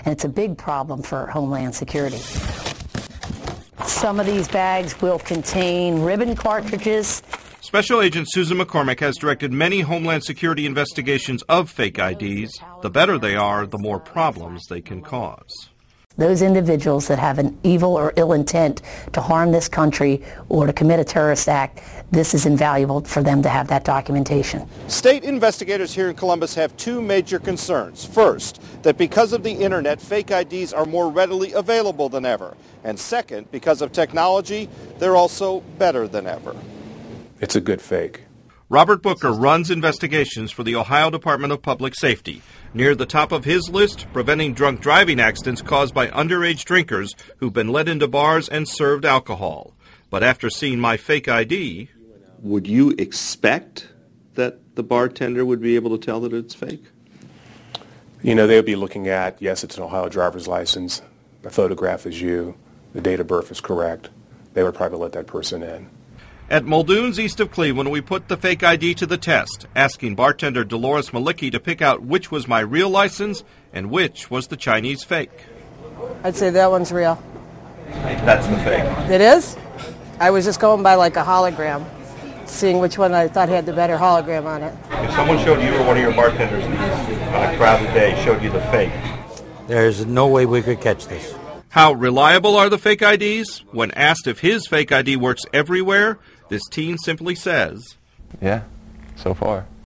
and it's a big problem for Homeland Security. Some of these bags will contain ribbon cartridges. Special Agent Susan McCormick has directed many Homeland Security investigations of fake IDs. The better they are, the more problems they can cause. Those individuals that have an evil or ill intent to harm this country or to commit a terrorist act, this is invaluable for them to have that documentation. State investigators here in Columbus have two major concerns. First, that because of the internet, fake IDs are more readily available than ever. And second, because of technology, they're also better than ever. It's a good fake. Robert Booker runs investigations for the Ohio Department of Public Safety. Near the top of his list, preventing drunk driving accidents caused by underage drinkers who've been led into bars and served alcohol. But after seeing my fake ID... Would you expect that the bartender would be able to tell that it's fake? You know, they would be looking at, yes, it's an Ohio driver's license, the photograph is you, the date of birth is correct. They would probably let that person in. At Muldoon's east of Cleveland, we put the fake ID to the test, asking bartender Dolores Malicki to pick out which was my real license and which was the Chinese fake. I'd say that one's real. That's the fake. It is? I was just going by like a hologram, seeing which one I thought had the better hologram on it. If someone showed you or one of your bartenders on a crowded day showed you the fake, there's no way we could catch this. How reliable are the fake IDs? When asked if his fake ID works everywhere, this teen simply says, "Yeah, so far."